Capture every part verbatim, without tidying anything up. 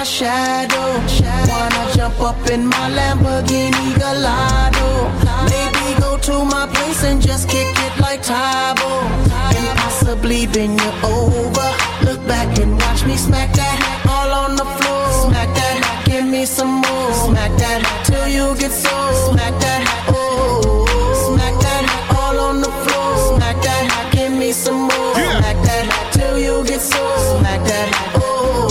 my shadow. Wanna jump up in my Lamborghini Gallardo. Maybe go to my place and just kick it like Tybo. And possibly bend you over. Look back and watch me smack that all on the floor. Smack that, give me some more. Smack that till you get so. Smack that, oh. Smack that all on the floor. Smack that, give me some more. Smack that till you get so. Smack that, oh.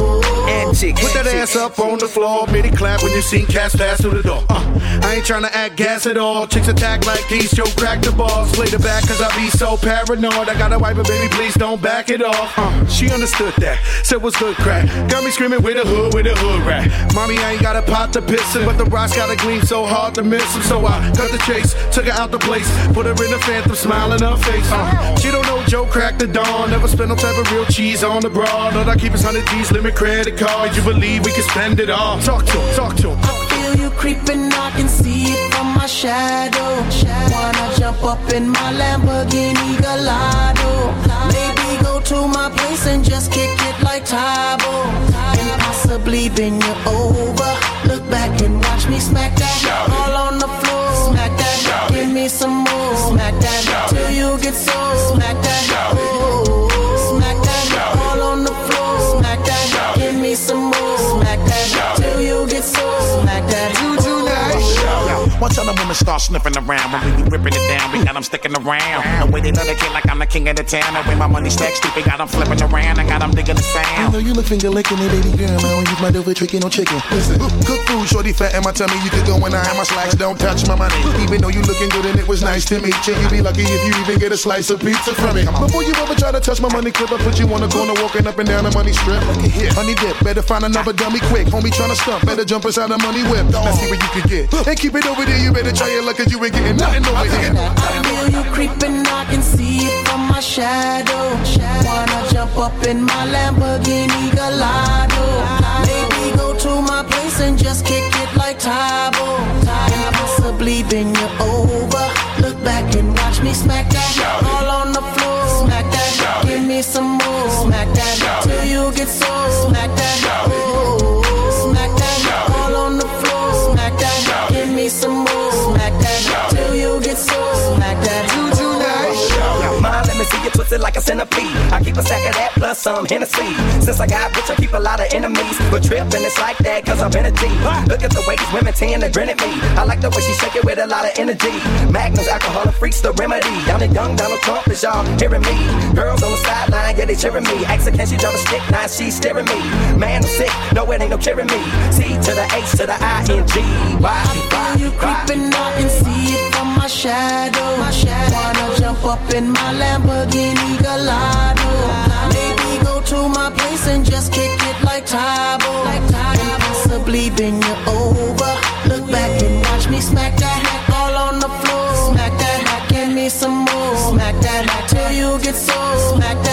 Put that ass up on the floor, midi clap when you see cats pass through the door. Uh, I ain't tryna act gas at all. Chicks attack like these, Joe crack the balls. Play the back cause I be so paranoid. I gotta wipe it, baby, please don't back it off. Uh, she understood that, said what's good crack. Got me screaming with the hood, with the hood rat. Mommy, I ain't got a pot to piss in, but the rocks gotta gleam so hard to miss him. So I cut the chase, took her out the place, put her in the Phantom, smile in her face. Uh, she don't know Joe crack the dawn, never spend no type of real cheese on the broad. All I keep is one hundred G's, limit credit card. You believe we can spend it all? Talk to him, talk to him. I feel you creeping, I can see it from my shadow. Wanna jump up in my Lamborghini Gallardo. Maybe go to my place and just kick it like Tybo. And possibly bend you over. Look back and watch me smack that all on the floor. Smack that, give me some more. Smack that till you get so. Smack that, oh. Smack that all on the floor. Smack that, give me some more. Smack that till you get so. Smack that, Juju nice. Once all the women start sniffing around, when we be ripping it down, we got them sticking around. The way they love the kid like I'm the king of the town. The way my money stacks stupid, got them flipping around. I got them digging the sound. I know you look finger licking it, baby girl. I don't use my dough for tricking no chicken. Listen, cook food, shorty fat in my tummy. You could go when I have my slacks, don't touch my money. Even though you looking good and it was nice to meet you, you be lucky if you even get a slice of pizza from me. Before you ever try to touch my money clip, I put you on the corner walking up and down the money strip. Here, honey dip, better find another dummy quick. Homie tryna stump, better jump inside the money whip. Let's see what you can get. And keep it over there, you better try your luck cause you ain't getting nothing over here. I feel you creeping, I can see it from my shadow. Wanna jump up in my Lamborghini Gallardo. Maybe go to my place and just kick it like Tybo. And possibly bend you over. Look back and watch me smack that all on the floor. Smack that, give me some more. Smack that till you get so. Smack that, oh. Smack that all on the floor. Smack that, give me some more. Smack that till you get so. Smack that, Juju nice. Mom, let me see you twist it like a centipede. I keep a stack of that plus some Hennessy. Since I got rich, I keep a lot of enemies. But tripping, it's like that cause I'm in a team. Look at the way these women tend to grin at me. I like the way she shake it with a lot of energy. Magnums, alcohol, and freaks, the remedy. I'm the young Donald Trump, is y'all hearing me? Girls on the sideline, yeah, they cheering me. Asking, can she drop a stick? Now she's staring me. Man, I'm sick, no, it ain't no curing me. C to the H to the I N G. Why? Why you creeping, I can see it from my shadow. My shadow. Wanna jump up in my Lamborghini Gallardo. Maybe go to my place and just kick it like Tybo. And possibly bend you over. Look back and watch me smack that all on the floor. Smack that, give me some more. Smack that till you get so. Smack that.